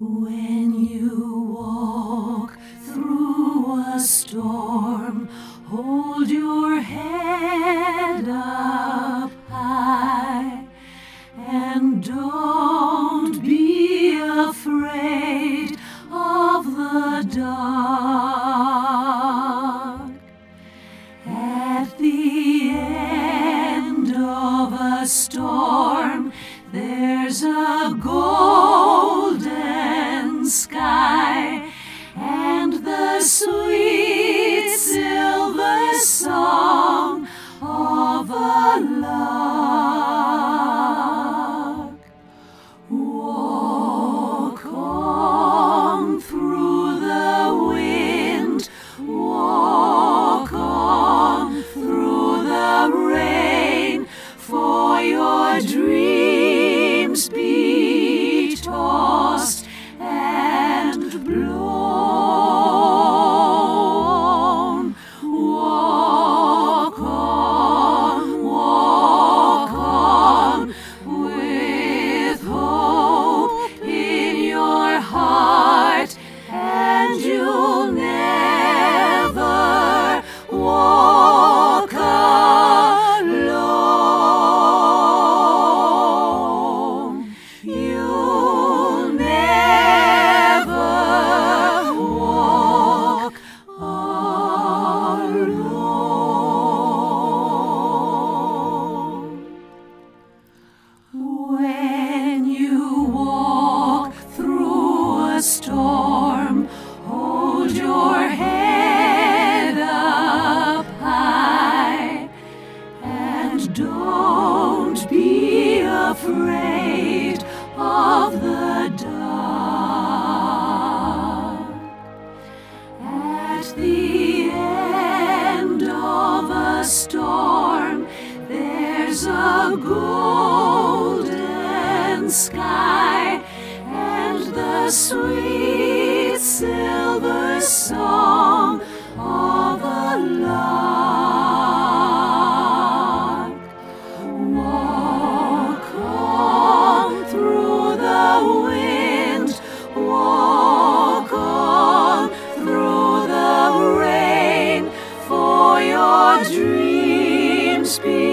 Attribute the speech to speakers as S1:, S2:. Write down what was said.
S1: When you walk through a storm, hold your head up high and don't be afraid of the dark. At the end of a storm, there's a golden sky and the sweet silver song of a lark. Walk on through the wind, walk on through the rain, for your dreams be tossed and blown. Walk on, with hope in your heart, and you'll never walk alone. You'll never walk alone. When you walk through a storm, hold your head up high and don't be afraid of the dark. At the end of a storm, there's a golden sky and the sweet silver song of a lark. Walk on through the wind, walk on through the rain, for your dreams be